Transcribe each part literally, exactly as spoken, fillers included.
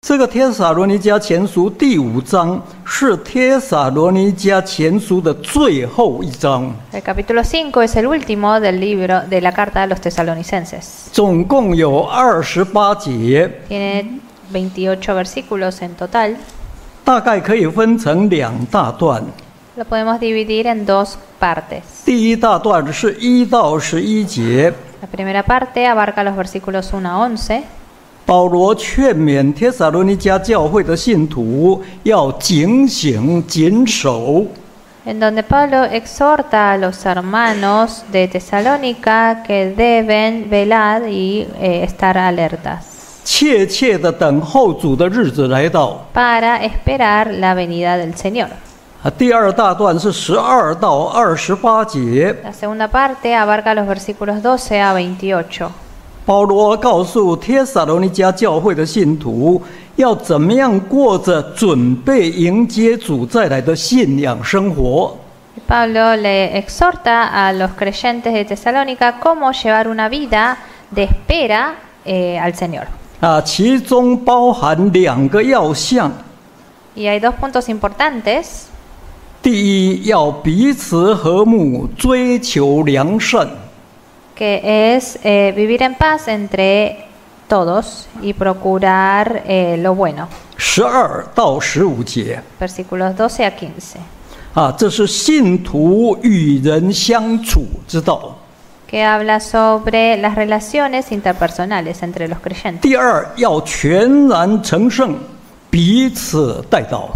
这个帖撒罗尼迦前书第五章是帖撒罗尼迦前书的最后一章。 El capítulo cinco es el último del libro de la carta a los tesalonicenses. 总共有二十八节， Tiene veintiocho versículos en total. 大概可以分成两大段。 Lo podemos dividir en dos partes. 第一大段是一到十一节， La primera parte abarca los versículos uno a once. 保罗劝勉帖撒罗尼迦教会的信徒要警醒谨守。 En donde Pablo exhorta a los hermanos de Tesalónica que deben velar y eh, estar alertas 切切的等候主的日子来到。 para esperar la venida del Señor. 啊，第二大段是十二到二十八节， La segunda parte abarca los versículos doce a veintiocho. 保罗告诉帖撒罗尼迦教会的信徒，要怎么样过着准备迎接主再来的信仰生活。 Pablo le exhorta a los creyentes de Tesalónica cómo llevar una vida de espera eh, al Señor. 啊，其中包含两个要项。 Y hay dos puntos importantes. 第一，要彼此和睦，追求良善。 Que es eh, vivir en paz entre todos y procurar eh, lo bueno. 十二到十五节， Versículos doce a quince. 啊，这是信徒与人相处之道。 Que habla sobre las relaciones interpersonales entre los creyentes. 第二，要全然成圣，彼此代祷。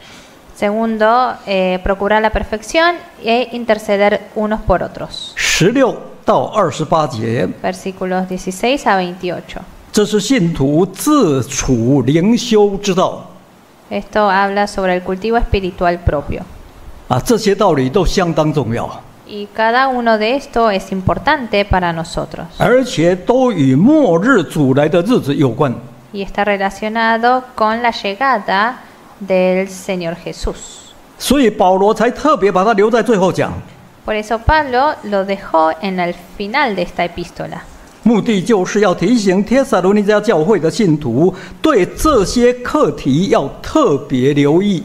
Segundo, eh, procurar la perfección e interceder unos por otros. 十六到二十八节， Versículos dieciséis a veintiocho. 这是信徒自处灵修之道。 Esto habla sobre el cultivo espiritual propio. 啊，这些道理都相当重要， Y cada uno de esto es importante para nosotros. 而且都与末日主来的日子有关。 Y está relacionado con la llegada del Señor Jesús. 所以保罗才特别把它留在最后讲， Por eso Pablo lo dejó en el final de esta epístola. 目的就是要提醒帖撒罗尼迦教会的信徒，对这些课题要特别留意。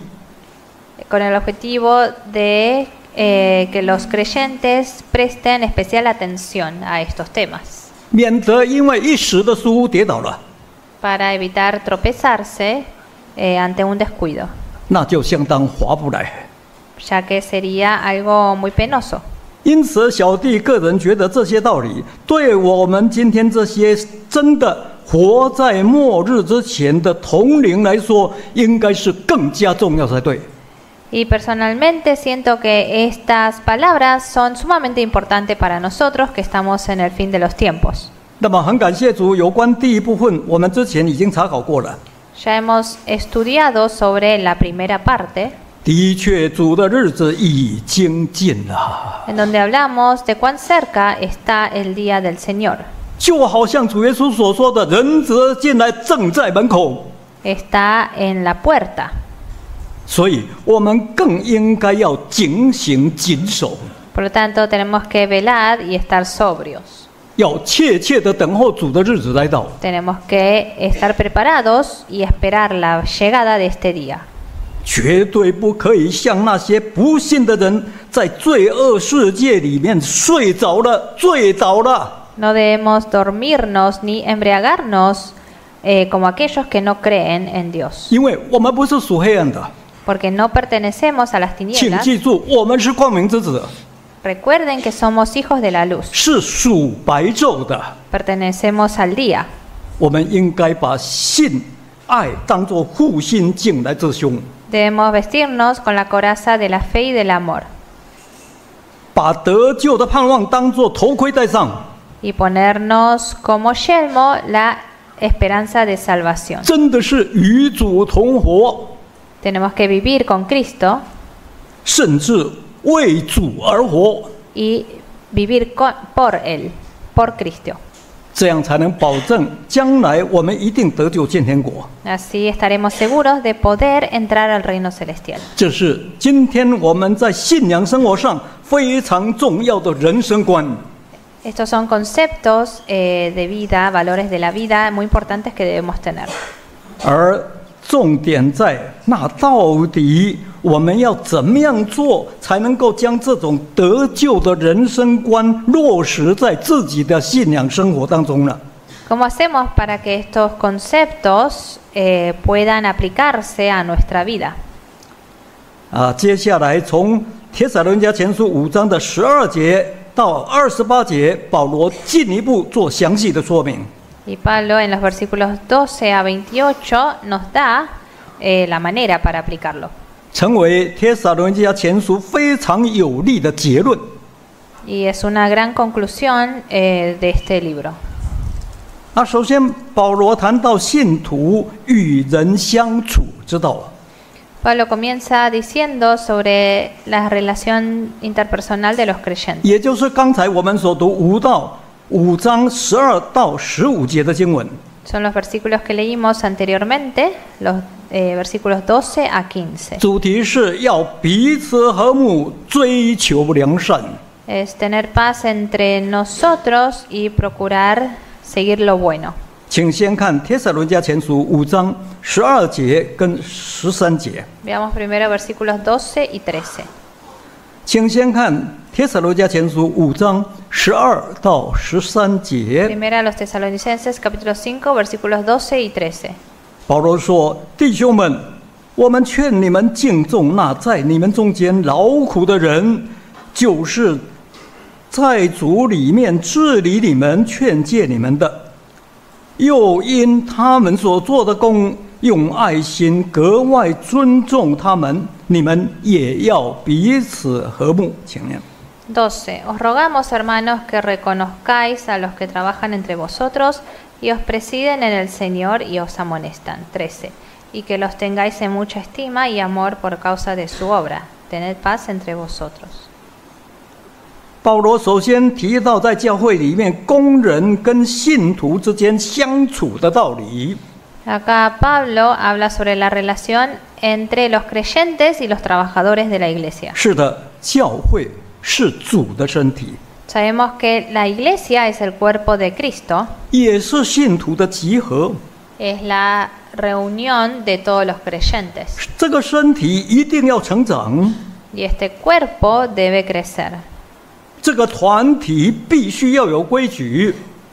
Con el objetivo de eh, que los creyentes presten especial atención a estos temas. 免得因为一时的疏忽跌倒了， Para evitar tropezarse eh, ante un descuido. 那就相当划不来。 Ya que sería algo muy penoso. 因此，小弟个人觉得这些道理，对我们今天这些真的活在末日之前的同龄来说，应该是更加重要才对。 Y personalmente siento que estas palabras son sumamente importantes para nosotros que estamos en el fin de los tiempos. 那么，很感谢主，有关第一部分，我们之前已经查考过了。 Ya hemos estudiado sobre la primera parte, 的确，主的日子已经近了， en donde hablamos de cuán cerca está el día del Señor. 就好像主耶稣所说的：“人子进来，正在门口。” Está en la puerta. 所以，我们更应该要警醒谨守， Por lo tanto, tenemos que velar y estar sobrios. 要切切的等候主的日子来到。 Tenemos que estar preparados y esperar la llegada de este día. 绝对不可以像那些不信的人，在罪恶世界里面睡着了、醉倒了。 No debemos dormirnos ni embriagarnos eh, como aquellos que no creen en Dios. 因为我们不是属黑暗的， Porque no pertenecemos a las 请 tinieblas. 记住，我们是光明之子， Recuerden que somos hijos de la luz. 是属白昼的。 Pertenecemos al día. 我们应该把信、爱当作护心镜来遮胸， Debemos vestirnos con la coraza de la fe y del amor. 把得救的盼望当作头盔戴上。 Y ponernos como yelmo la esperanza de salvación. 真的是与主同活， Tenemos que vivir con Cristo 甚至为主而活， y vivir con, por Él, por Cristo. 这样才能保证将来我们一定得救见天国。 Así estaremos seguros de poder entrar al reino celestial. 这是今天我们在信仰生活上非常重要的人生观。 Estos son conceptos eh, de vida, valores de la vida muy importantes que debemos tener. 而重点在那到底我们要怎么样做，才能够将这种得救的人生观落实在自己的信仰生活当中呢？ ¿Cómo hacemos para que estos conceptos eh, puedan aplicarse a nuestra vida? 啊，接下来从帖撒罗尼迦前书五章的十二节到二十八节，保罗进一步做详细的说明。 Y Pablo en los versículos doce a veintiocho nos da eh, la manera para aplicarlo. 成为帖撒罗尼迦前书非常有力的结论。 Y es una gran conclusión eh, de este libro. 那首先，保罗谈到信徒与人相处之道。 Pablo comienza diciendo sobre la relación interpersonal de los creyentes. 也就是刚才我们所读五到五章十二到十五节的经文。 Son los versículos que leímos anteriormente, los eh, versículos doce a quince. 主题是要彼此和睦，追求良善。 Es tener paz entre nosotros y procurar seguir lo bueno. 请先看帖撒罗尼迦前书五章十二节跟十三节。 Veamos primero versículos doce y trece. 请先看帖撒罗尼迦前书五章十二到十三节。 Primera a los Tesalonicenses, capítulo cinco, versículos doce y trece. 保罗说：“弟兄们，我们劝你们敬重那在你们中间劳苦的人，就是在主里面治理你们、劝诫你们的。又因他们所做的工，用爱心格外尊重他们，你们也要彼此和睦。”请念。 doce. Os rogamos, hermanos, que reconozcáis a los que trabajan entre vosotros y os presiden en el Señor y os amonestan. trece. Y que los tengáis en mucha estima y amor por causa de su obra. Tened paz entre vosotros. 保罗首先提到在教会里面工人跟信徒之间相处的道理。 Acá Pablo habla sobre la relación entre los creyentes y los trabajadores de la iglesia. 是的，教会是主的身体， Sabemos que la iglesia es el cuerpo de Cristo, 也是信徒的集合。 es la reunión de todos los creyentes. 这个身体一定要成长， Y este cuerpo debe crecer. 这个团体必须要有规矩。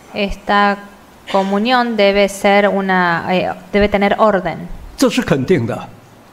Esta comunión debe ser una, eh, debe tener orden. 这是肯定的。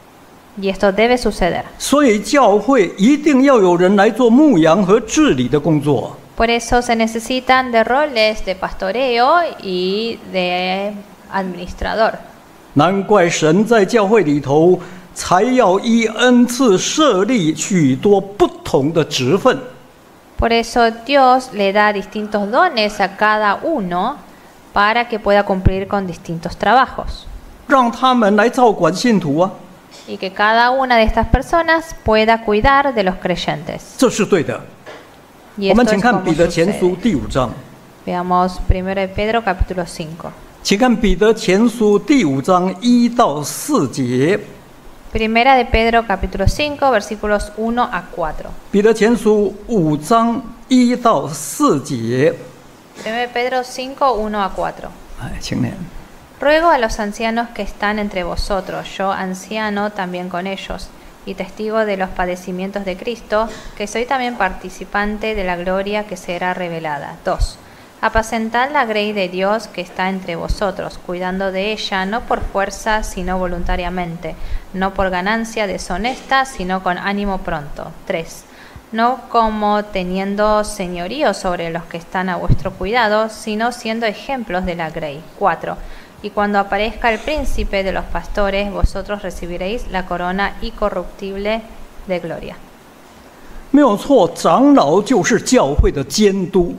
Y esto debe suceder. 所以教会一定要有人来做牧羊和治理的工作。 Por eso se necesitan de roles de pastoreo y de administrador. 难怪神在教会里头才要依恩赐设立许多不同的职分。 Por eso Dios le da distintos dones a cada uno para que pueda cumplir con distintos trabajos. 让他们来照管信徒啊， Y que cada una de estas personas pueda cuidar de los creyentes. 这是对的。 Y 我 esto 们 es 请看 como 彼得前书 sucede. 第五章， Veamos primero de Pedro capítulo cinco. 请看彼得前书第五章一到四节。 Primera de Pedro capítulo cinco versículos uno a cuatro. 彼得前书五章一到四节， Primera de Pedro cinco, uno a cuatro. 哎，请念。 Ruego a los ancianos que están entre vosotros, yo anciano también con ellos, y testigo de los padecimientos de Cristo, que soy también participante de la gloria que será revelada. dos. Apacentad la grey de Dios que está entre vosotros, cuidando de ella no por fuerza, sino voluntariamente, no por ganancia deshonesta, sino con ánimo pronto. tres. No como teniendo señorío sobre los que están a vuestro cuidado, sino siendo ejemplos de la grey. cuatro. Y cuando aparezca el príncipe de los pastores, vosotros recibiréis la corona incorruptible de gloria. 没有错，长老就是教会的监督。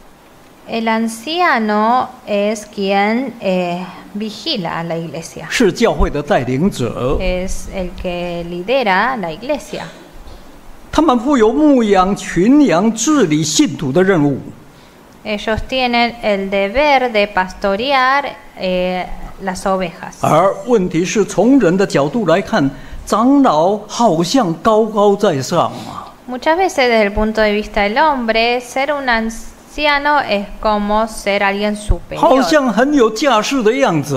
El anciano es quien eh, vigila a la iglesia. 是教会的带领者， Es el que lidera la iglesia. 他们负有牧养群羊、治理信徒的任务。 Ellos tienen el deber de pastorear eh, las ovejas. 而问题是从人的角度来看，长老好像高高在上啊， Muchas veces desde el punto de vista del hombre, ser un anciano es como ser alguien 好 superior. 像很有架势的样子啊。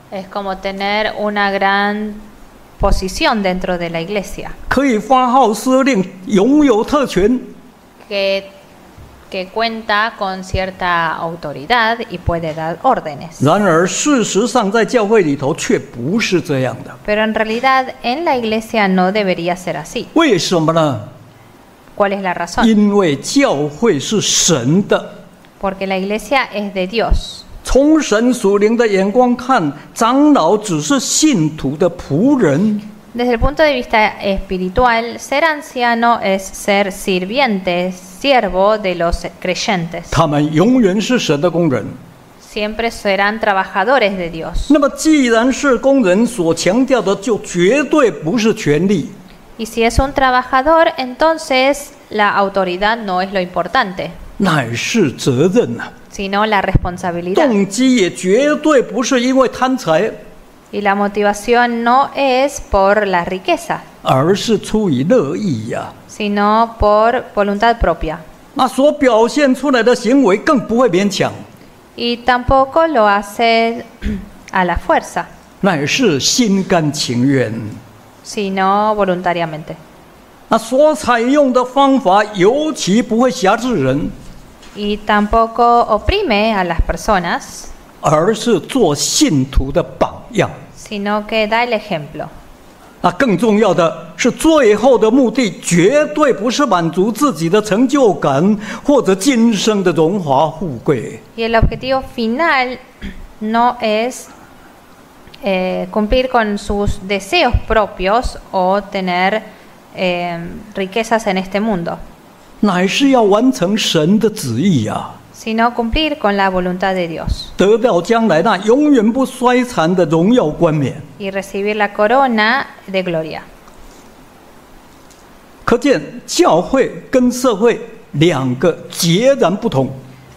Es como tener una gran posición dentro de la iglesia, 可以发号施令，拥有特权。 que, que cuenta con cierta autoridad y puede dar órdenes. 然而，事实上在教会里头却不是这样的。 Pero en realidad en la iglesia no debería ser así. 为什么呢？ ¿Cuál es la razón? 因为教会是神的。 Porque la iglesia es de Dios. 从神属灵的眼光看，长老只是信徒的仆人。 Desde el punto de vista espiritual, ser anciano es ser sirviente, siervo de los creyentes. 他们永远是神的工人。 Siempre serán trabajadores de Dios. 那么，既然是工人，所强调的就绝对不是权力。 Y si es un trabajador, entonces la autoridad no es lo importante, 乃是责任呐、啊， sino la responsabilidad. 动机也绝对不是因为贪财， Y la motivación no es por la riqueza, 而是出于乐意呀、啊。 sino por voluntad propia. 那所表现出来的行为更不会勉强， Y tampoco lo hace a la fuerza, 乃是心甘情愿。 sino voluntariamente. 那所采用的方法尤其不会辖制人， Y tampoco oprime a las personas, 而是做信徒的榜样。 sino que da el ejemplo. 那更重要的是，最后的目的绝对不是满足自己的成就感或者今生的荣华富贵， Y el objetivo final no es eh, cumplir con sus deseos propios o tener eh, riquezas en este mundo, 乃是要完成神的旨意呀、啊， sino cumplir con la voluntad de Dios 得到将来那永远不衰残的荣耀冠冕。 y recibir la corona de gloria. 可见教会跟社会两个截然不同。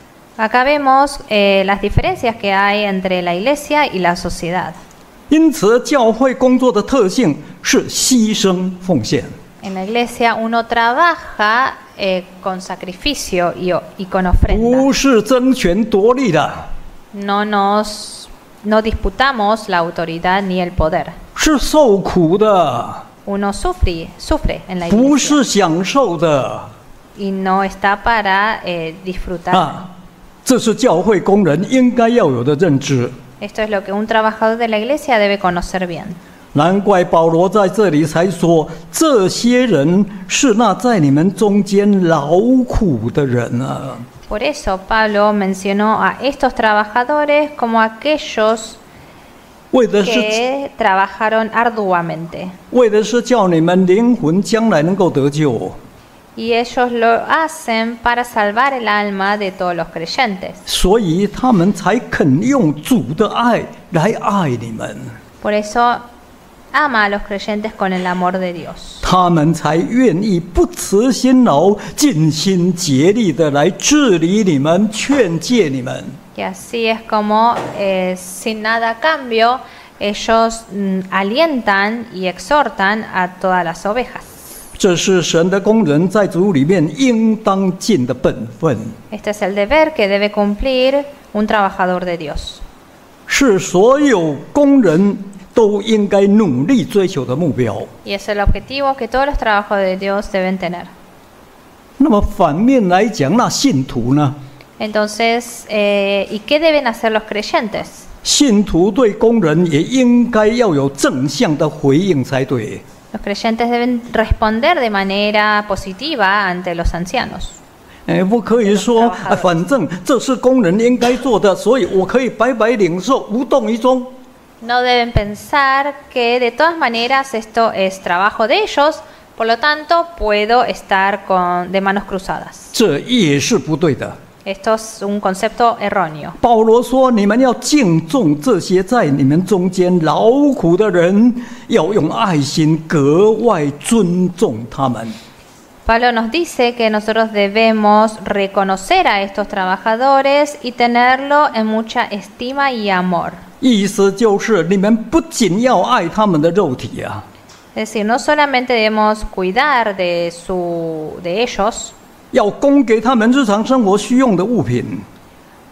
Acá vemos eh, las diferencias que hay entre la iglesia y la sociedad. 因此，教会工作的特性是牺牲奉献。 En la iglesia uno trabaja eh, con sacrificio y, y con ofrenda. 不是争权夺利的， No nos no disputamos la autoridad ni el poder. 是受苦的， Uno sufre, sufre en la 不 iglesia 是享受的 y no está para eh, disfrutar. 啊！这是教会工人应该要有的认知。 Esto es lo que un trabajador de la iglesia debe conocer bien. 难怪保罗在这里才说，这些人是那在你们中间劳苦的人啊。 Por eso Pablo mencionó a estos trabajadores como aquellos 为的是 que trabajaron arduamente. 为的是叫你们灵魂将来能够得救， Y ellos lo hacen para salvar el alma de todos los creyentes. 所以他们才肯用主的爱来爱你们， Por eso ama a los creyentes con el amor de Dios. 他们才愿意不辞辛劳、尽心竭力的来治理你们、劝诫你们。 Y así es como, eh, sin nada a cambio, ellos mm, alientan y exhortan a todas las ovejas. 这是神的工人在主里面应当尽的本分， Este es el deber que debe cumplir un trabajador de Dios. 是所有工人都应该努力追求的目标。 Y es el objetivo que todos los trabajadores de Dios deben tener. 那么反面来讲，那信徒呢？ Entonces, eh, ¿y qué deben hacer los creyentes? 信徒对工人也应该要有正向的回应才对。 Los creyentes deben responder de manera positiva ante los ancianos. 哎，不可以说，啊，反正这是工人应该做的，所以我可以白白领受，无动于衷。 No deben pensar que de todas maneras esto es trabajo de ellos, por lo tanto puedo estar con, de manos cruzadas. 这也是不对的。 Esto es un concepto erróneo. 保罗说：“你们要敬重这些在你们中间劳苦的人，要用爱心格外尊重他们。” Pablo nos dice que nosotros debemos reconocer a estos trabajadores y tenerlo en mucha estima y amor. 意思就是，你们不仅要爱他们的肉体啊， Es decir, no solamente debemos cuidar de, su, de ellos, 要供给他们日常生活需用的物品，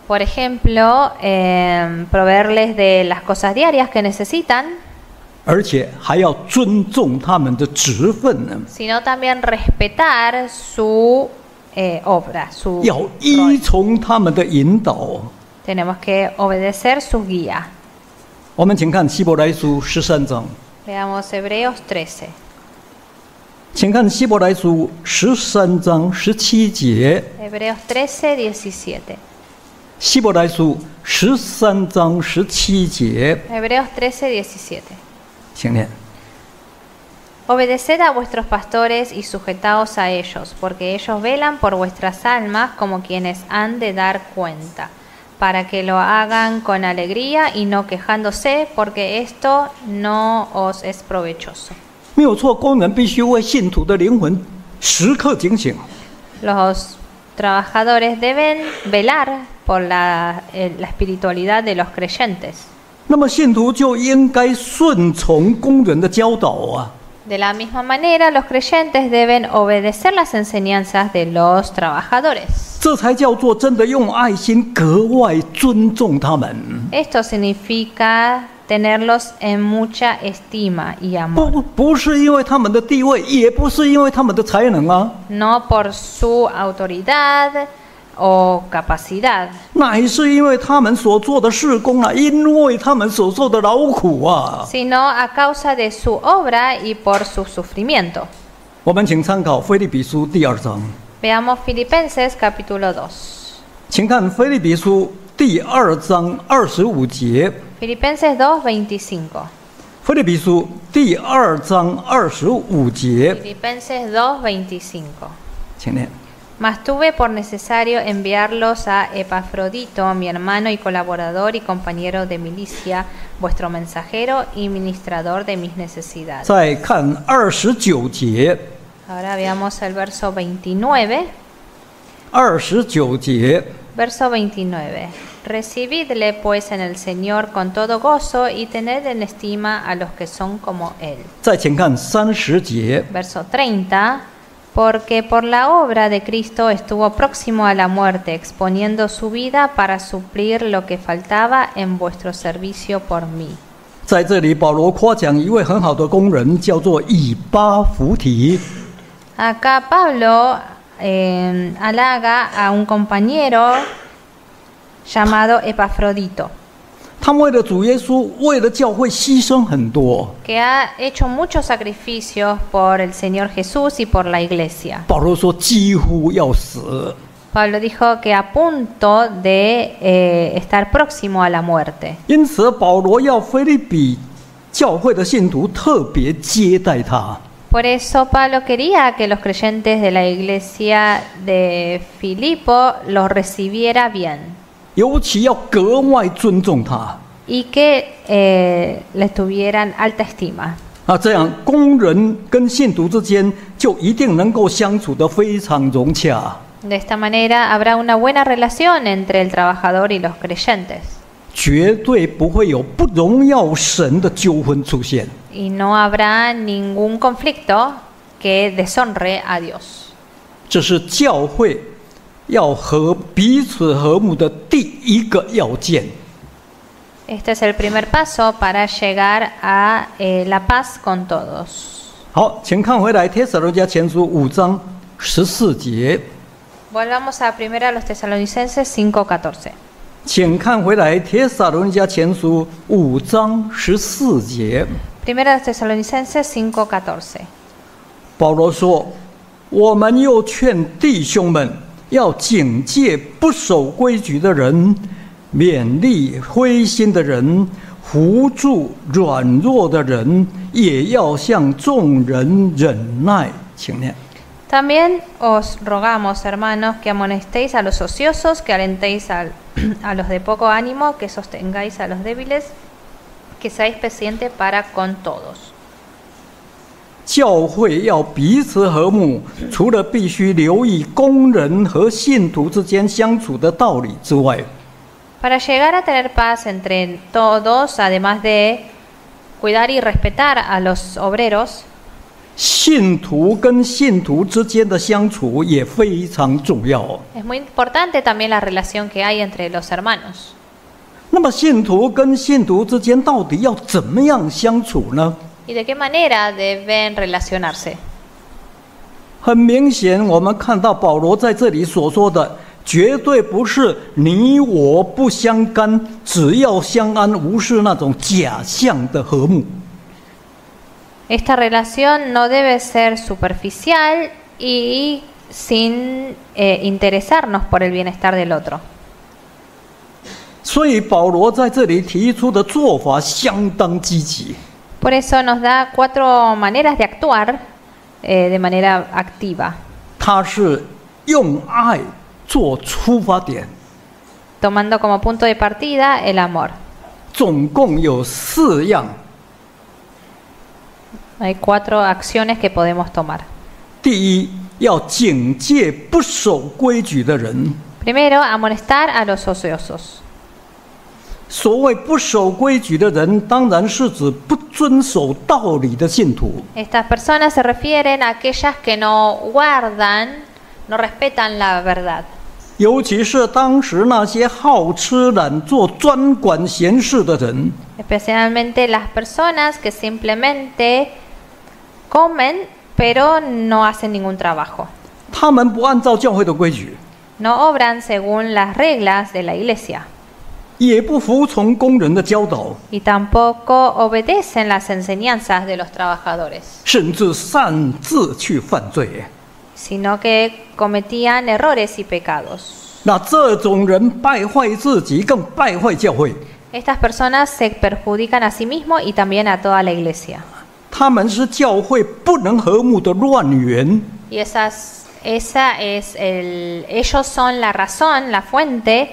Por ejemplo, eh, proveerles de las cosas diarias que necesitan, 而且还要尊重他们的职分呢， sino también respetar su eh, obra, su 要 rol. 依从他们的引导。 Tenemos que obedecer su guía. 我们请看希伯来书十三章， Veamos Hebreos trece. 请看希伯来书十三章十七节。 Hebreos trece, diecisiete. 希伯来书十三章十七节， Hebreos trece, diecisiete. 请念。 Obedeced a vuestros pastores y sujetaos a ellos, porque ellos velan por vuestras almas como quienes han de dar cuenta, para que lo hagan con alegría y no quejándose, porque esto no os es provechoso. 没有错，工人必须为信徒的灵魂时刻警醒。 Los trabajadores deben velar por la, eh, la espiritualidad de los creyentes. 那么信徒就应该顺从工人的教导啊。 De la misma manera, los creyentes deben obedecer las enseñanzas de los trabajadores. 这才叫做真的用爱心格外尊重他们。 Esto significa tenerlos en mucha estima y amor. 不，不是因为他们的地位，也不是因为他们的才能啊， No por su autoridad o capacidad, 乃是因为他们所做的事工啊，因为他们所受的劳苦啊。 sino a causa de su obra y por su sufrimiento. 我们请参考腓立比书第二章， Veamos Filipenses capítulo dos. 请看腓立比书第二章二十五节。 Filipenses dos, veinticinco. 腓立比书第二章二十五节， Filipenses dos, veinticinco. 请念。 Mas tuve por necesario enviarlos a Epafrodito, mi hermano y colaborador y compañero de milicia, vuestro mensajero y ministrador de mis necesidades. 再看二十九节， Ahora veamos el verso veintinueve. 二十九节， Verso veintinueve. Recibidle pues en el Señor con todo gozo y tened en estima a los que son como Él. 再请看三十节， Verso treinta. Porque por la obra de Cristo estuvo próximo a la muerte, exponiendo su vida para suplir lo que faltaba en vuestro servicio por mí. 在这里保罗夸奖一位很好的工人，叫做以巴弗提。 Acá Pablo eh, halaga a un compañero llamado Epafrodito, 他为了主耶稣，为了教会牺牲很多。 que ha hecho muchos sacrificios por el Señor Jesús y por la iglesia. 保罗说几乎要死， Pablo dijo que a punto de eh, estar próximo a la muerte. 因此保罗要腓立比教会的信徒特别接待他。 Por eso Pablo quería que los creyentes de la iglesia de Filipo los recibiera bien 尤其要格外尊重他 y que eh, les tuvieran alta estima. 啊，这样工人跟信徒之间就一定能够相处得非常融洽。 De esta manera habrá una buena relación entre el trabajador y los creyentes 绝对不会有不荣耀神的纠纷出现。 y no habrá ningún conflicto que deshonre a Dios. 这是教会要和彼此和睦的第一个要件。 Este es el primer paso para llegar a eh, la paz con todos. 好，请看回来《帖撒罗尼迦前书》五章十四节。 Volvamos a primera a los Tesalonicenses cinco catorce. 请看回来《帖撒罗尼迦前书》五章十四节。 Primera a los Tesalonicenses cinco catorce. 保罗说：“我们又劝弟兄们要警戒不守规矩的人，勉励灰心的人，扶助软弱的人，也要向众人忍耐。”请念。 También os rogamos, hermanos, que amonestéis a los ociosos, que alentéis al- a los de poco ánimo, que sostengáis a los débiles, que seáis pacientes para con todos. 教会要彼此和睦，除了必须留意工人和信徒之间相处的道理之外， Para llegar a tener paz entre todos, además de cuidar y respetar a los obreros, 信徒跟信徒之间的相处也非常重要。 Es muy importante también la relación que hay entre los hermanos. 那么信徒跟信徒之间到底要怎么样相处呢？ ¿Y de qué manera deben relacionarse? 很明显，我们看到保罗在这里所说的，绝对不是你我不相干，只要相安无事那种假象的和睦。 Esta relación no debe ser superficial y sin eh, interesarnos por el bienestar del otro. 所以保罗在这里提出的做法相当积极。 Por eso nos da cuatro maneras de actuar eh, de manera activa, 他是用爱做出发点， tomando como punto de partida el amor. 总共有四样。 Hay cuatro acciones que podemos tomar. 第一，要警戒不守规矩的人。 Primero, amonestar a los ociosos. 所谓不守规矩的人，当然是指不遵守道理的信徒。 Estas personas se refieren a aquellas que no guardan, no respetan la verdad. 尤其是当时那些好吃懒做、专管闲事的人， Especialmente las personas que simplemente comen pero no hacen ningún trabajo. 他们不按照教会的规矩， No obran según las reglas de la iglesia 也不服从工人的教导， y tampoco obedecen las enseñanzas de los trabajadores, 甚至擅自去犯罪。 sino que cometían errores y pecados. 那这种人败坏自己，更败坏教会。 Estas personas se perjudican a sí mismos y también a toda la iglesia. 他们是教会不能和睦的乱源。 Y esas, esa es el, ellos son la razón, la fuente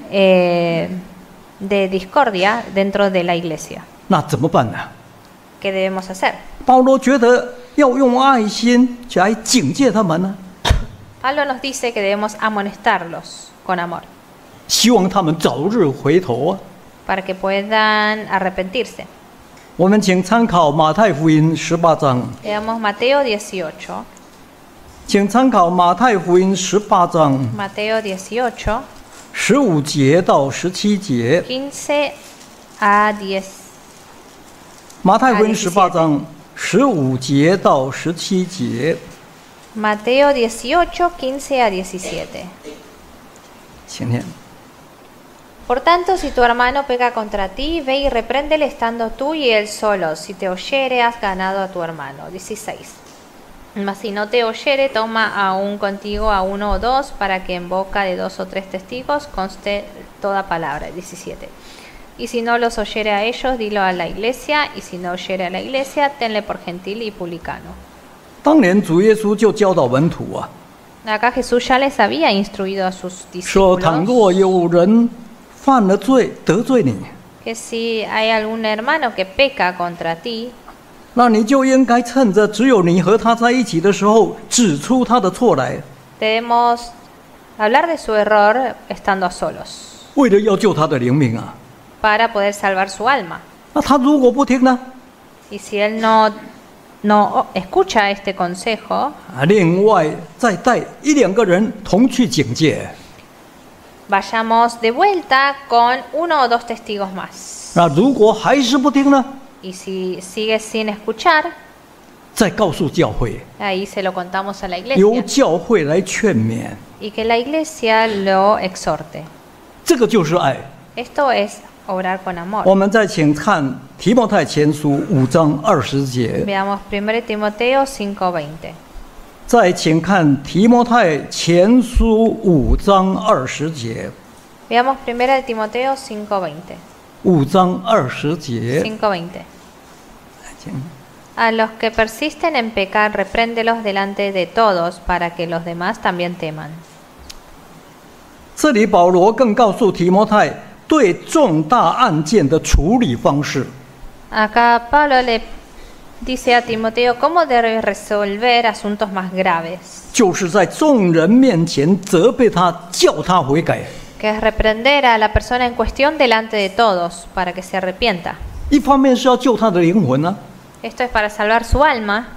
eh, de discordia dentro de la iglesia. 那怎么办呢？ ¿Qué debemos hacer? 保罗觉得要用爱心来警戒他们呢， Pablo nos dice que debemos amonestarlos con amor 希望他们早日回头啊。 para que puedan arrepentirse. 我们请参考马太福音十八章， Leamos Mateo dieciocho. 请参考马太福音十八章 Mateo dieciocho, 十五节到十七节。 quince a diez. 马太福音十八章十五节到十七节， Mateo dieciocho, quince a diecisiete. 请念。 Por tanto, si tu hermano peca contra ti, ve y repréndele estando tú y él solos. Si te oyere, has ganado a tu hermano. dieciséis. Mas si no te oyere, toma aún contigo a uno o dos, para que en boca de dos o tres testigos conste toda palabra. diecisiete. Y si no los oyere a ellos, dilo a la iglesia, y si no oyere a la iglesia, tenle por gentil y publicano. 当年主耶稣就教导门徒啊， Acá Jesús ya les había instruido a sus 说倘若 discípulos 有人犯了罪得罪你， que si hay algún hermano que peca contra ti, 那你就应该趁着只有你和他在一起的时候，指出他的错来， debemos hablar de su error estando a solos, 为了要救他的灵命啊。 para poder salvar su alma. 那他如果不听呢？ Y si él no, no escucha este consejo, 啊，另外再带一两个人同去警戒。 vayamos de vuelta con uno o dos testigos más. 那如果还是不听呢？ Y si sigue sin escuchar, 再告诉教会， ahí se lo contamos a la 由 iglesia 教会来劝勉， y que la iglesia lo exhorte. 这个就是爱。 Esto es obrar con amor. 我们再请看提摩太前书五章二十节， Veamos primero Timoteo cinco veinte. 再请看提摩太前书五章二十节， Veamos primero Timoteo cinco veinte. 五章二十节， cinco veinte. 请 A los que persisten en pecar, repréndelos delante de todos, para que los demás también teman. 这里保罗更告诉提摩太对重大案件的处理方式。 Acá Pablo le dice a Timoteo cómo debe resolver asuntos más graves, 就是在众人面前责备他，叫他悔改。 que es reprender a la persona en cuestión delante de todos, para que se arrepienta. 一方面是要救他的灵魂呢、 Esto es para salvar su alma,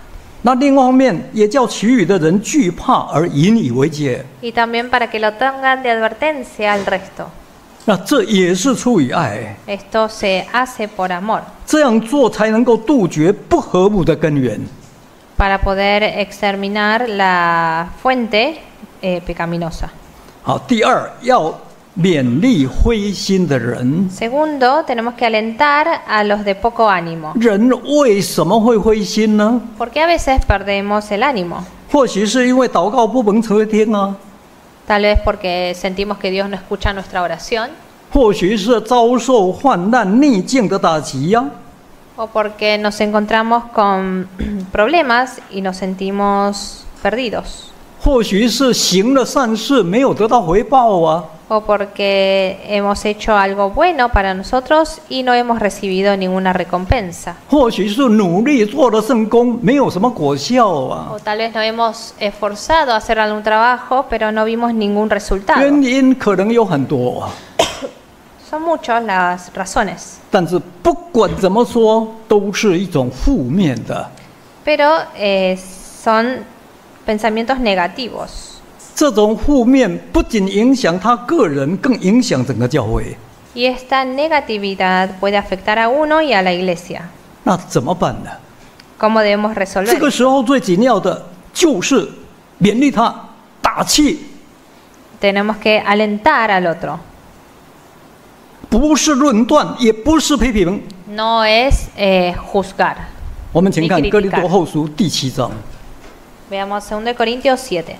那另外一方面也叫其余的人惧怕而引以为戒。 y también para que lo tengan de advertencia al resto. 那这也是出于爱， Esto se hace por amor, 这样做才能够杜绝不和睦的根源。 para poder exterminar la fuente eh, pecaminosa. 好，第二要勉励灰心的人。 Segundo, tenemos que alentar a los de poco ánimo. 人为什么会灰心呢？ Porque a veces perdemos el ánimo. 或许是因为祷告不蒙垂听啊， Tal vez porque sentimos que Dios no escucha nuestra oración, 或许是遭受患难逆境的打击呀、 o porque nos encontramos con problemas y nos sentimos perdidos, 或许是行了善事没有得到回报啊， o porque hemos hecho algo bueno para nosotros y no hemos recibido ninguna recompensa, 或许是努力做了圣功没有什么果效啊。 o tal vez nos hemos esforzado a hacer algún trabajo pero no vimos ningún resultado. 原因可能有很多， Son muchas las razones, 但是不管怎么说，都是一种负面的。 pero eh, son pensamientos negativos. 这种负面不仅影响他个人，更影响整个教会。 Y esta negatividad puede afectar a uno y a la iglesia. 那怎么办呢？ ¿Cómo debemos 这个 resolver? 时候最紧要的就是勉励他、打气， Tenemos que alentar al otro. 不是论断，也不是批评。 No es eh, juzgar. 我们请看你哥林多后书第七章， Veamos dos Corintios siete.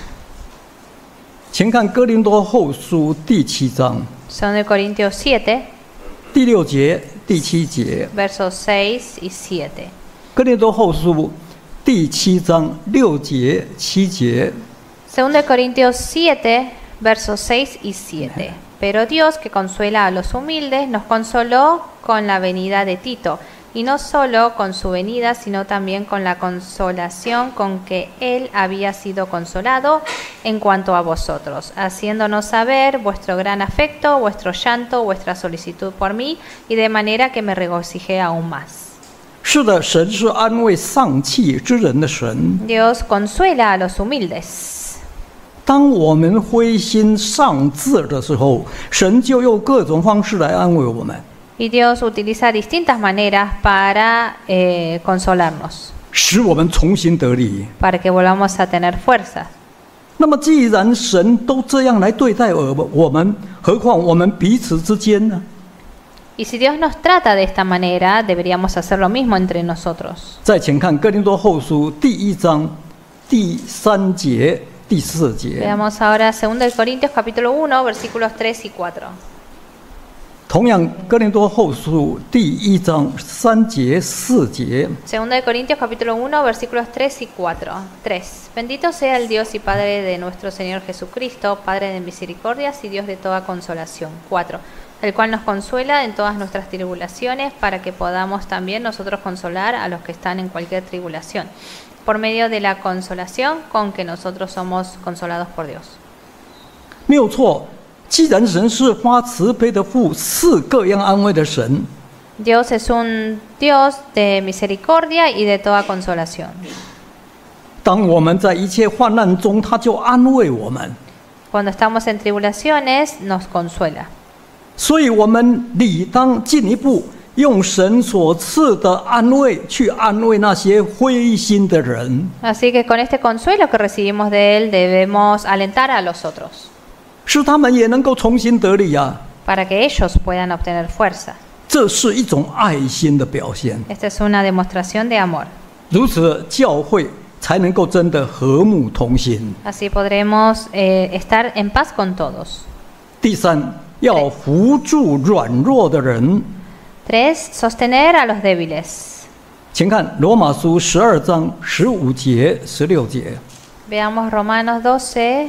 请看哥林多后书第七章 dos Corintios siete, 第六节、第七节。 versos seis y siete. 哥林多后书第七章六节、七节。 dos Corintios siete, versos seis y siete. Pero Dios, que consuela a los humildes, nos consoló con la venida de Tito, y no solo con su venida, sino también con la consolación con que él había sido consolado en cuanto a vosotros, haciéndonos saber vuestro gran afecto, vuestro llanto, vuestra solicitud por mí, y de manera que me regocijé aún más. 是的，神是安慰丧气之人的神。 Dios consuela a los humildes. 当我们灰心丧志的时候，神就用各种方式来安慰我们， Y Dios utiliza distintas maneras para eh, consolarnos, 使我们重新得力。 para que volvamos a tener fuerzas. 那么，既然神都这样来对待我我们，何况我们彼此之间呢？ Y si Dios nos trata de esta manera, deberíamos hacer lo mismo entre nosotros. 再请看哥林多后书第一章第三节、第四节。 Veamos ahora dos Corintios capítulo uno, versículos tres y cuatro. 同样，哥林多后书第一章三节、四节。 dos Corintios capítulo uno, versículos tres y cuatro. tres. Bendito sea el Dios y Padre de nuestro Señor Jesucristo, Padre de misericordias y Dios de toda consolación. cuatro. El cual nos consuela en todas nuestras tribulaciones, para que podamos también nosotros consolar a los que están en cualquier tribulación, por medio de la consolación con que nosotros somos consolados por Dios. 没有错，既然神是发慈悲的父，是各样安慰的神， Dios es un Dios de misericordia y de toda consolación. 当我们在一切患难中，他就安慰我们。 Cuando estamos en tribulaciones, nos consuela. 所以，我们理当进一步用神所赐的安慰去安慰那些灰心的人， Así que con este consuelo que recibimos de Él, debemos alentar a los otros, 使他们也能够重新得力啊！ para que ellos puedan obtener fuerza. 这是一种爱心的表现。 Esta es una demostración de amor. 如此，教会才能够真的和睦同心。 Así podremos eh, estar en paz con todos. 第三，要扶助软弱的人。 tres. Sostener a los débiles. 请看罗马书十二章十五节、十六节。 Veamos Romanos doce,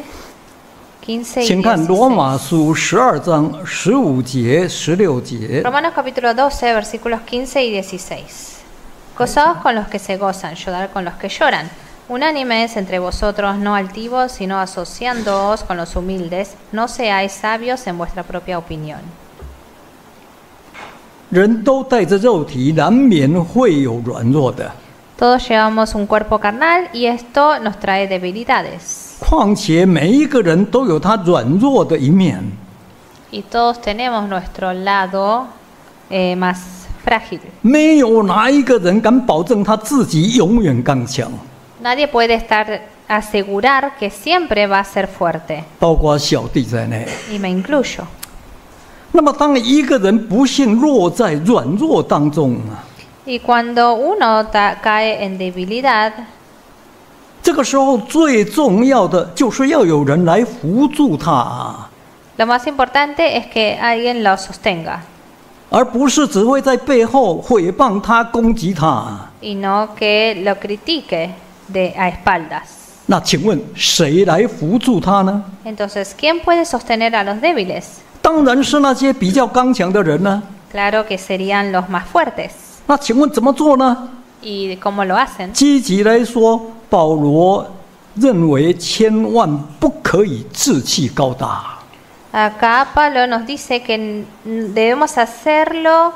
quince y 请看罗 dieciséis. 马书十二章十五节、十六节。 Romanos capítulo doce, versículos quince y dieciséis. Gozaos con los que se gozan, llorar con los que lloran. Unánimes entre vosotros, no altivos, sino asociándoos con los humildes. No seáis sabios en vuestra propia opinión. 人都带着肉体，难免会有软弱的。 Todos llevamos un cuerpo carnal y esto nos trae debilidades. 况且每一个人都有他软弱的一面。 Y todos tenemos nuestro lado eh, más frágil. 没有哪一个人敢保证他自己永远刚强， Nadie puede estar asegurar que siempre va a ser fuerte. 包括小弟在内。 Y me incluyo. 那么，当一个人不幸落在软弱当中啊， Y cuando uno ta- cae en debilidad, 这个时候最重要的就是要有人来扶助他啊， lo más importante es que alguien lo sostenga 而不是只会在背后诽谤他、攻击他啊。 y no que lo critique de a espaldas. 那请问谁来扶助他呢？ Entonces, ¿quién puede sostener a los débiles? 当然是那些比较刚强的人呢。 Claro que serían los más fuertes. 那请问怎么做呢？ ¿Y cómo lo hacen? 积极来说，保罗认为千万不可以志气高大。 Acá Pablo nos dice que n- debemos hacerlo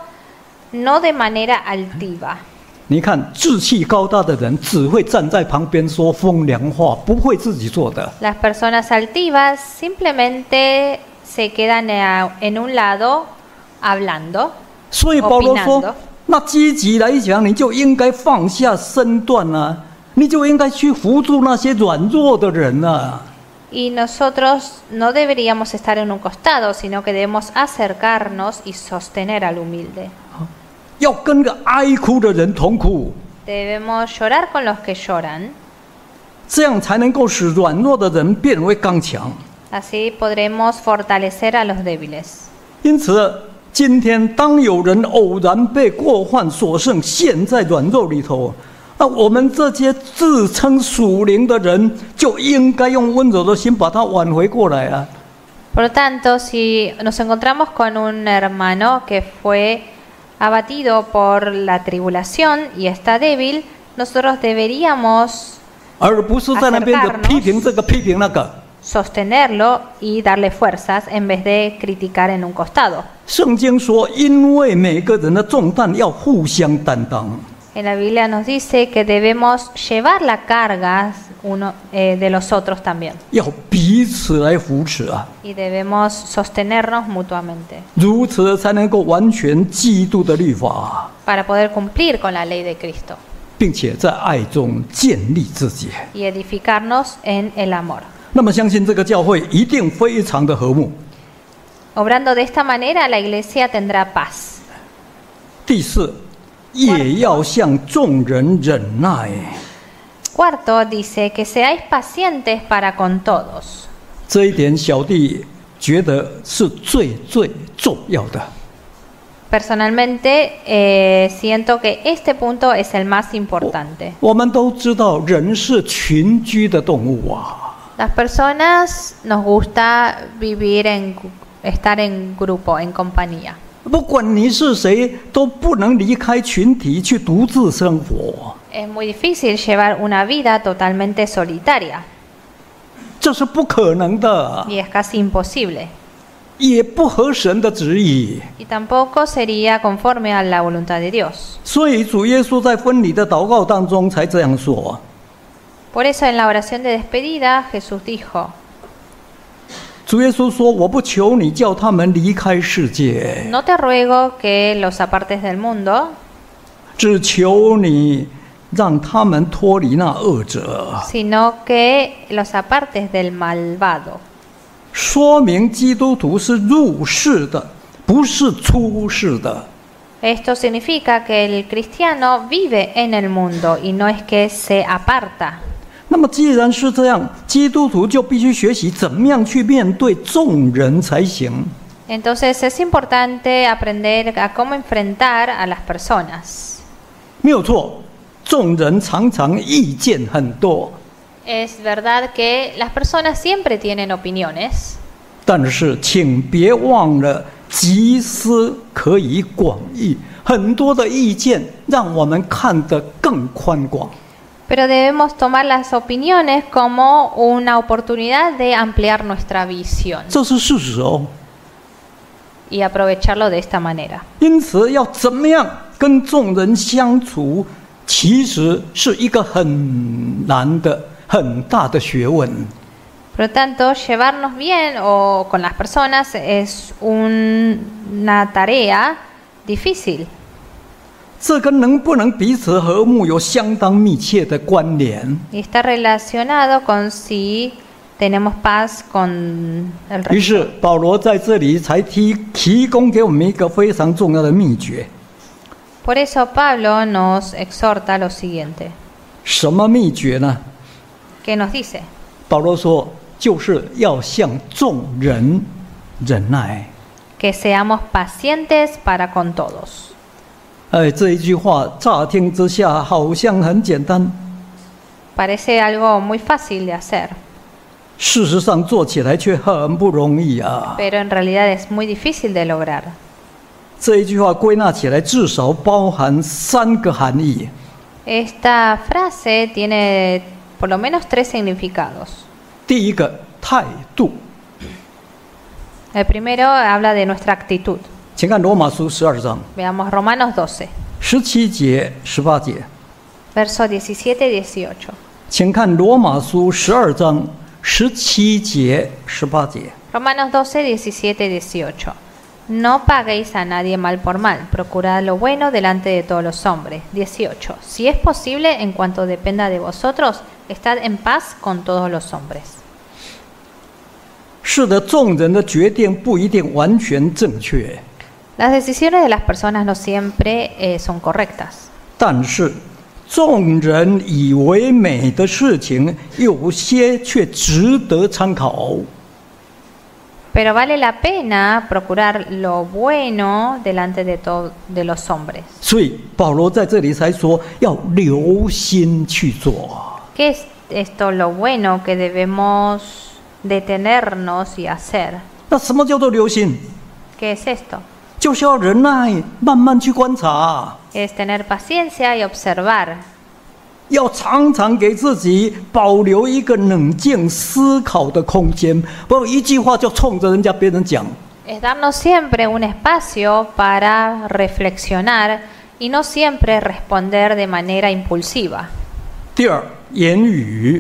no de manera altiva. 你看，志气高大的人只会站在旁边说风凉话，不会自己做的。 Las personas altivas simplemente se quedan a- en un lado hablando. 所以保罗说 Opinando.， 那积极来讲，你就应该放下身段啊，你就应该去扶助那些软弱的人啊。 Y nosotros no deberíamos estar en un costado, sino que debemos acercarnos y sostener al humilde. 要跟个哀哭的人同哭， Debemos llorar con los que lloran, 这样才能够使软弱的人变为刚强。 así podremos fortalecer a los débiles. 因此，今天当有人偶然被过患所胜，陷在软弱里头，那我们这些自称属灵的人，就应该用温柔的心把他挽回过来啊！ Por lo tanto, si nos encontramos con un hermano que fue abatido por la tribulación y está débil, nosotros deberíamos 而不是在那边的批评这个批评那个。 sostenerlo y darle fuerzas en vez de criticar en un costado. 圣经说，因为每个人的重担要互相担当。 En la Biblia nos dice que debemos llevar la carga uno, eh, de los otros también 要彼此来扶持啊， y debemos sostenernos mutuamente 如此才能够完全基督的律法， para poder cumplir con la ley de Cristo 并且在爱中建立自己。 y edificarnos en el amor. 那么，相信这个教会一定非常的和睦。 Obrando de esta manera, la iglesia tendrá paz. 第四，也要向众人忍耐。 Cuarto, dice que seáis pacientes para con todos. 这一点，小弟觉得是最最重要的。 Personalmente, eh, siento que este punto es el más importante. 我们都知道，人是群居的动物啊。 Las personas nos gusta vivir en, estar en grupo, en compañía. 不管你是谁，都不能离开群体去独自生活， Es muy difícil llevar una vida totalmente solitaria 这是不可能的， y es casi imposible. 也不合神的旨意。 Y tampoco sería conforme a la voluntad de Dios. 所以主耶稣在婚礼的祷告当中才这样说。 Por eso en la oración de despedida Jesús dijo, 主耶稣说：“我不求你叫他们离开世界， no te ruego que los apartes del mundo, 只求你让他们脱离那恶者。” sino que los apartes del malvado. 说明基督徒是入世的，不是出世的。 Esto significa que el cristiano vive en el mundo y no es que se aparta. 那么既然是这样，基督徒就必须学习怎么样去面对众人才行。 Entonces es importante aprender a cómo enfrentar a las personas. 没有错，众人常常意见很多， Es verdad que las personas siempre tienen opiniones, 但是请别忘了，集思可以广益，很多的意见让我们看得更宽广。 pero debemos tomar las opiniones como una oportunidad de ampliar nuestra visión 这是事实哦。 y aprovecharlo de esta manera. 因此，要怎么样跟众人相处， 其实是一个很难的、很大的学问。 Por lo tanto, llevarnos bien o con las personas es un- una tarea difícil. 这跟能不能彼此和睦有相当密切的关联。 Y está relacionado con si tenemos paz con el 于 resto. 是保罗在这里才提提供给我们一个非常重要的秘诀。 Por eso Pablo nos exhorta lo siguiente. 什么秘诀呢？ ¿Qué nos dice? 保罗说，就是要向众人忍耐。 Que seamos pacientes para con todos. 哎，这一句话乍听之下好像很简单， Parece algo muy fácil de hacer, 事实上做起来却很不容易啊。 pero en realidad es muy difícil de lograr. 这一句话归纳起来，至少包含三个含义。 Esta frase tiene por lo menos tres significados. 第一个，态度， El primero habla de nuestra actitud. 请看罗马书十二章 Veamos Romanos doce, 十七节、十八节。 verso diecisiete y dieciocho. 请看罗马书十二章十七节、十八节。 Romanos doce, diecisiete y dieciocho. No paguéis a nadie mal por mal, procurad lo bueno delante de todos los hombres. dieciocho. Si es posible, en cuanto dependa de vosotros, estad en paz con todos los hombres. 是的，众人的决定不一定完全正确， Las decisiones de las personas no siempre eh, son correctas, 但是众人以为美的事情，有些却值得参考。 pero vale la pena procurar lo bueno delante de todos de los hombres. 所以保罗在这里才说要留心去做。 ¿Qué es esto lo bueno que debemos detenernos y hacer? 那什么叫做留心？ ¿Qué es esto? 就是要忍耐，慢慢去观察， Es tener paciencia y observar. 要常常给自己保留一个冷静思考的空间，不要一句话就冲着人家别人讲。 Es darnos siempre un espacio para reflexionar y no siempre responder de manera impulsiva. 第二，言语，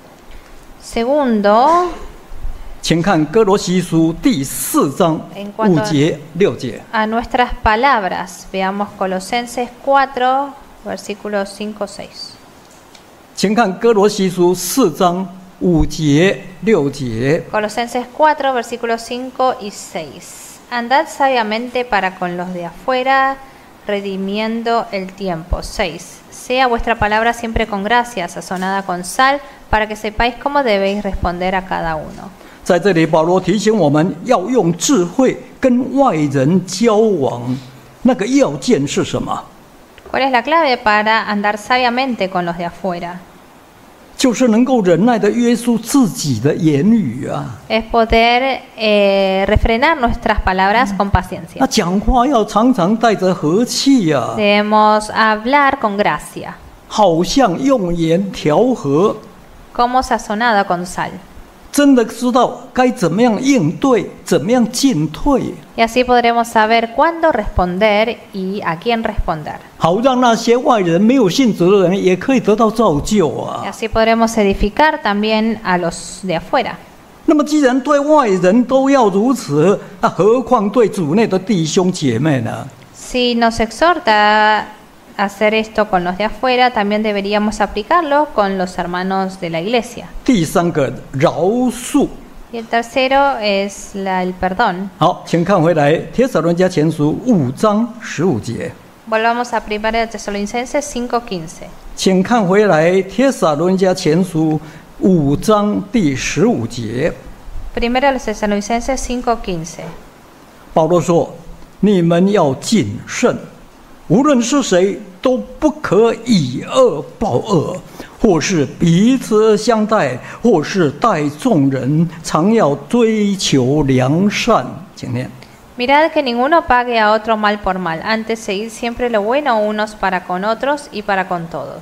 Segundo, 请看哥罗西书第四章 En cuanto 五节、六节。 a nuestras palabras, veamos Colosenses cuatro, versículos cinco, seis. 请看哥罗西书四章五节、六节。 Colosenses cuatro, versículos cinco y seis. Andad sabiamente para con los de afuera, redimiendo el tiempo. seis. Sea vuestra palabra siempre con gracia, sazonada con sal, para que sepáis cómo debéis responder a cada uno. 在这里，保罗提醒我们要用智慧跟外人交往，那个要件是什么？ ¿Cuál es la clave para andar sabiamente con los de afuera? 就是能够忍耐的约束自己的言语啊。 Es poder eh, refrenar nuestras palabras con 那 paciencia. 讲话要常常带着和气啊， Debemos hablar con gracia, 好像用盐调和， como sazonada con sal. 真的知道该怎么样应对，怎么样进退， Y así podremos saber cuándo responder y a quién responder. 好让那些外人没有信主的人也可以得到造就 Y 啊。 así podremos edificar también a los de afuera. 那么既然对外人都要如此，那何况对主内的弟兄姐妹呢？ Si nos exhorta a hacer esto con los de afuera, también deberíamos aplicarlo con los hermanos de la iglesia. 第三个，饶恕。 Y el tercero es la- el perdón. 好，请看回来《帖撒罗尼迦前书》五章十五节， Volvamos a primera de Tesalonicenses cinco quince. 请看回来《帖撒罗尼迦前书》五章第十五节。 Primera de los Tesalonicenses cinco quince. 保罗说：“你们要谨慎，无论是谁，都不可以恶报恶，或是彼此相待，或是待众人，常要追求良善。”请念。 Mirad que ninguno pague a otro mal por mal, antes seguid siempre lo bueno unos para con otros y para con todos.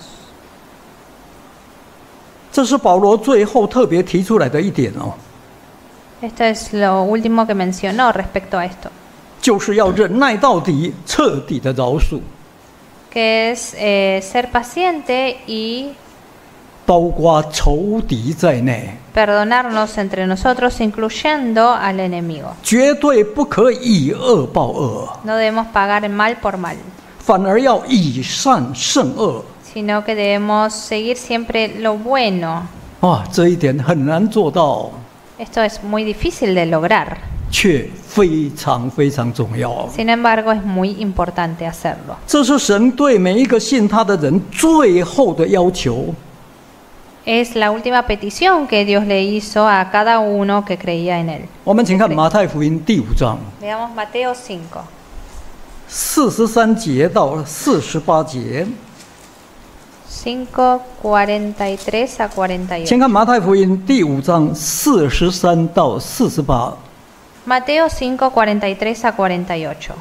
这是保罗最后特别提出来的一点哦， Esto es lo último que mencionó respecto a esto, 就是要忍耐到底，彻底的饶恕。 que es eh, ser paciente y 包括仇敌在内， perdonarnos entre nosotros, incluyendo al enemigo. 绝对不可以恶报恶， No debemos pagar mal por mal, 反而要以善胜恶。 sino que debemos seguir siempre lo bueno. 啊，这一点很难做到， Esto es muy difícil de lograr. 却非常非常重要。 Sin embargo, es muy importante hacerlo. 这是神对每一个信他的人最后的要求。 Es la última petición que Dios le hizo a cada uno que creía en Él. 我们请看马太福音第五章 Veamos Mateo cinco, 四十三节到四十八节， cinco, cuarenta y tres a cuarenta y 请 ocho. 看马太福音第五章四十三到四十八。 Mateo cinco, cuarenta y tres a cuarenta y ocho.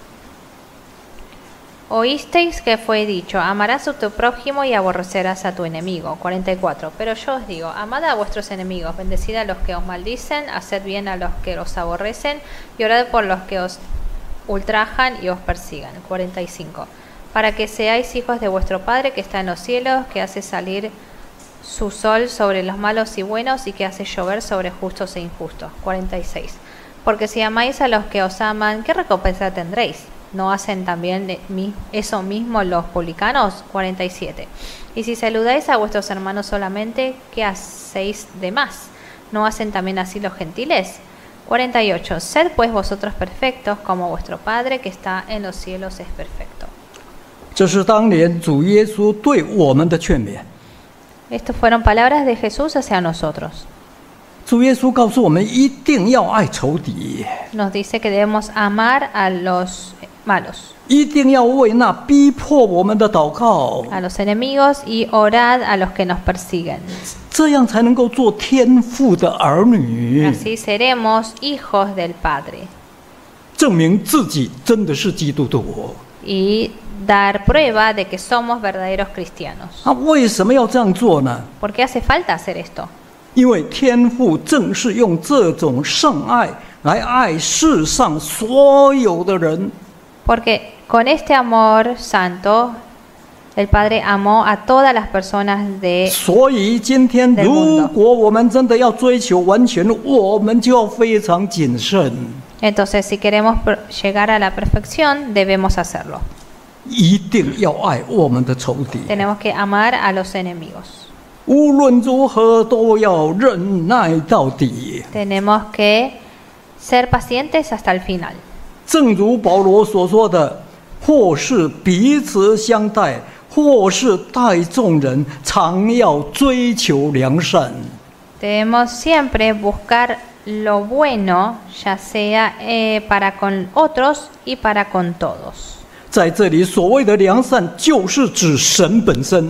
Oísteis que fue dicho, amarás a tu prójimo y aborrecerás a tu enemigo. cuarenta y cuatro. Pero yo os digo, amad a vuestros enemigos, bendecid a los que os maldicen, haced bien a los que os aborrecen y orad por los que os ultrajan y os persigan. cuarenta y cinco. Para que seáis hijos de vuestro Padre que está en los cielos, que hace salir su sol sobre los malos y buenos y que hace llover sobre justos e injustos. cuarenta y seis. Porque si amáis a los que os aman, ¿qué recompensa tendréis? ¿No hacen también de mí eso mismo los publicanos? cuarenta y siete. Y si saludáis a vuestros hermanos solamente, ¿qué hacéis de más? ¿No hacen también así los gentiles? cuarenta y ocho. Sed pues vosotros perfectos, como vuestro Padre que está en los cielos es perfecto. 这是当年主耶稣对我们的劝勉。 Estas fueron palabras de Jesús hacia nosotros. 主耶稣告诉我们，一定要爱仇敌， Nos dice que debemos amar a los malos, 一定要为那逼迫我们的祷告， a los enemigos y orad a los que nos persiguen. 这样才能够做天父的儿女， Así seremos hijos del Padre 证明自己真的是基督徒。 y dar prueba de que somos verdaderos cristianos. 那为什么要这样做呢？ ¿Por qué hace falta hacer esto? 因为天父正是用这种圣爱来爱世上所有的人。 Porque con este amor santo, el Padre amó a todas las personas de 所以今天，如果我们真的要追求完全，我们就要非常谨慎。 Entonces, si queremos llegar a la perfección, debemos hacerlo. 一定要爱我们的仇敌， Tenemos que amar a los enemigos. 无论如何都要忍耐到底。 Tenemos que ser pacientes hasta el final. 正如保罗所说的，或是彼此相待，或是待众人，常要追求良善。 Debemos siempre buscar lo bueno, ya sea eh, para con otros y para con todos. 在这里，所谓的良善，就是指神本身，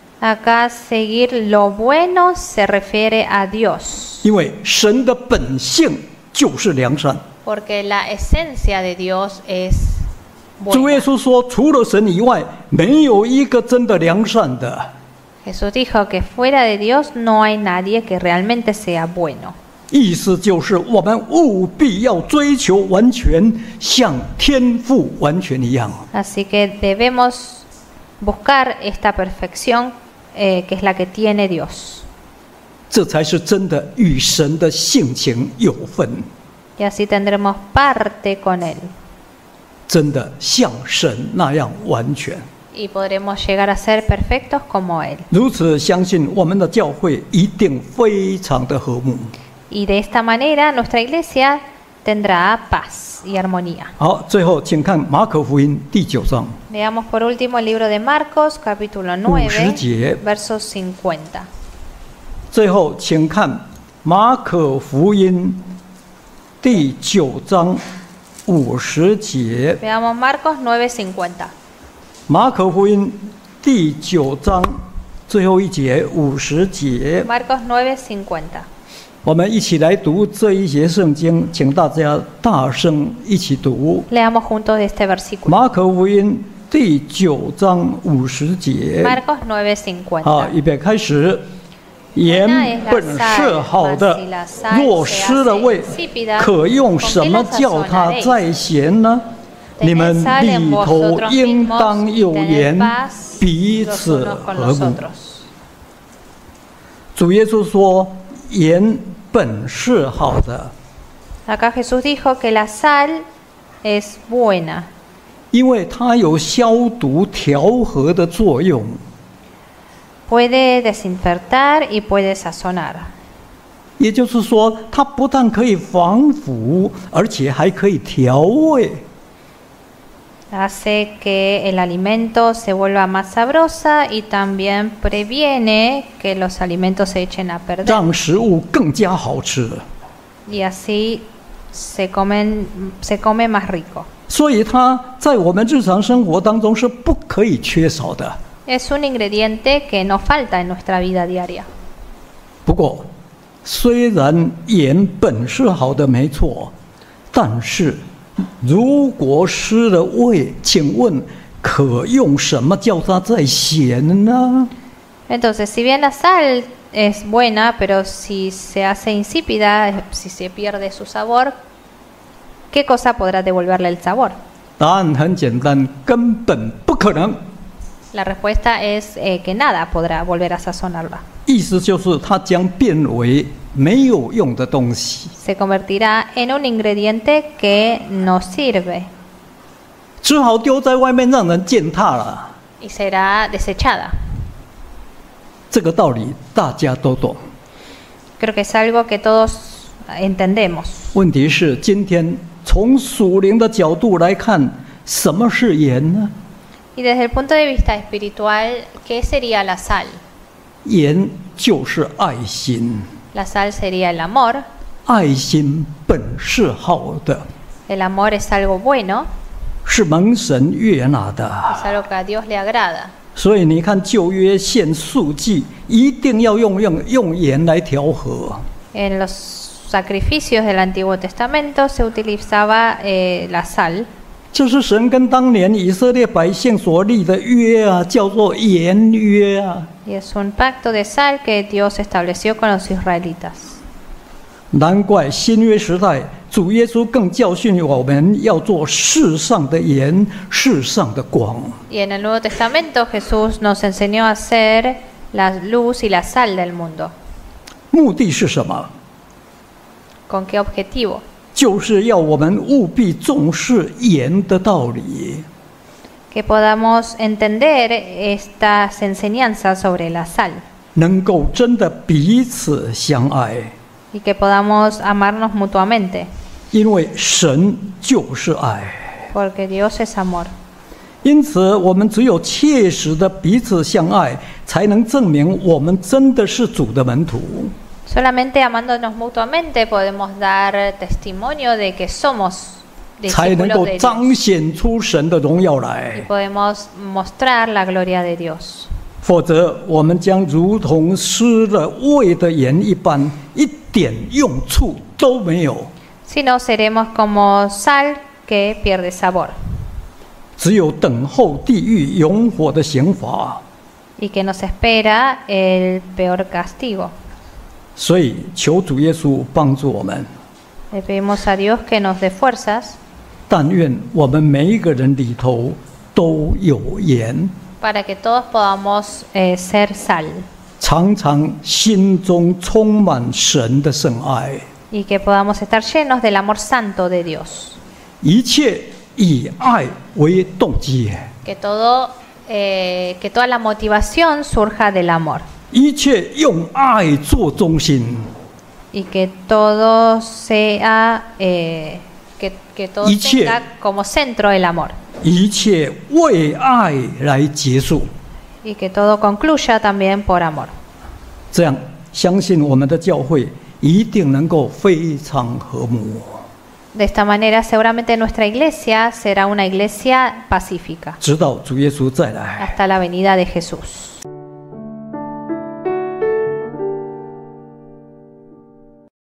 Acá seguir lo bueno se refiere a Dios, 因为神的本性就是良善。 porque la esencia de Dios es 主耶 buena. 稣说，除了神以外，没有一个真的良善的。 Jesús dijo que fuera de Dios no hay nadie que realmente sea bueno. 意思就是我们务必要追求完全，像天父完全一样。 Así que debemos buscar esta perfección eh, que es la que tiene Dios. 这才是真的与神的性情有分， Y así tendremos parte con Él. 真的像神那样完全。 Y podremos llegar a ser perfectos como Él. 如此相信，我们的教会一定非常的和睦。 Y de esta manera nuestra iglesia tendrá paz y armonía. 好，最后请看马可福音第九章 Leamos por último el libro de Marcos, capítulo 五 nueve, 十节。 versos cincuenta. 最后，请看马可福音第九章五十节。 Veamos Marcos nueve cincuenta. 马可福音第九章最后一节五十节， Marcos nueve cincuenta. 我们一起来读这一节圣经，请大家大声一起读。 Leamos juntos este versículo. 马可福音第九章五十节。 Marcos nueve 好， cincuenta. 预备开始。盐本是好的，若失了味，可用什么叫它再咸呢？ 你们 Tened sal 里 en 头 vosotros 应 mismos 当 y 有 tened 盐， paz 彼 los 此 unos con 和 los 睦。 otros. 主耶稣说：“盐本是好的， Acá Jesús dijo que la sal es buena, 因为它有消毒调和的作用。 puede desinfectar y puede sazonar. 也就是说，它不但可以防腐，而且还可以调味。 Hace que el alimento se vuelva más sabrosa y también previene que los alimentos se echen a perder. 让食物更加好吃。 Y así se comen, se come más rico. 所以它在我们日常生活当中是不可以缺少的。 Es un ingrediente que no falta en nuestra vida diaria. 不过，虽然盐本是好的，没错，但是如果失了味，请问可用什么叫它再咸呢？ Entonces, si bien la sal es buena, pero si se hace insípida, si se pierde su sabor, ¿qué cosa podrá devolverle el sabor? 答案很简单，根本不可能。 La respuesta es eh, que nada podrá volver a sazonarla. 意思就是它将变为没有用的东西， Se convertirá en un ingrediente que no sirve 只好丢在外面让人践踏了。 y será desechada. 这个道理大家都懂。 Creo que es algo que todos entendemos. 问题是，今天从属灵的角度来看，什么是盐呢？ Y desde el punto de vista espiritual, ¿qué sería la sal? 盐就是爱心， La sal sería el amor. 爱心本是好的， El amor es algo bueno, 是蒙神悦纳的。 es algo que a Dios le agrada. 所以你看旧约献素祭，一定要用用用盐来调和。 En los sacrificios del Antiguo Testamento se utilizaba eh, la sal. 这是神跟当年以色列百姓所立的约啊，叫做盐约啊。 Y es un pacto de sal que Dios estableció con los israelitas. 难怪新约时代，主耶稣更教训我们要做世上的盐，世上的光。 Y en el Nuevo Testamento Jesús nos enseñó a ser la luz y la sal del mundo. 目的是什么？ ¿Con qué objetivo? 就是要我们务必重视盐的道理。 Que podamos entender estas enseñanzas sobre la sal 能够真的彼此相爱， y que podamos amarnos mutuamente, 因为神就是爱。 porque Dios es amor. 因此，我们只有切实的彼此相爱，才能证明我们真的是主的门徒。 Solamente amándonos mutuamente podemos dar testimonio de que somos 才能 discípulos 够 de Dios. 彰显出神的荣耀来， Podemos mostrar la gloria de Dios. 否则我们将如同失了味的盐一般，一点用处都没有。 Si no, seremos como sal que pierde sabor 只有等候地狱永火的刑罚。 y que nos espera el peor castigo. 所以，求主耶稣帮助我们。 Le pedimos a Dios que nos dé fuerzas 但愿我们每一个人里头都有盐， para que todos podamos eh, ser sal 常常心中充满神的圣爱， y que podamos estar llenos del amor santo de Dios. 一切以爱为动机， Que todo, eh, que toda la motivación surja del amor 一切用爱做中心， y que todo sea, eh, que, que todo 一切 tenga como centro el amor 一切为爱来结束。 y que todo concluya también por amor. 这样，相信我们的教会一定能够非常和睦。 De esta manera, seguramente nuestra iglesia será una iglesia pacífica 直到主耶稣再来。 hasta la venida de Jesús.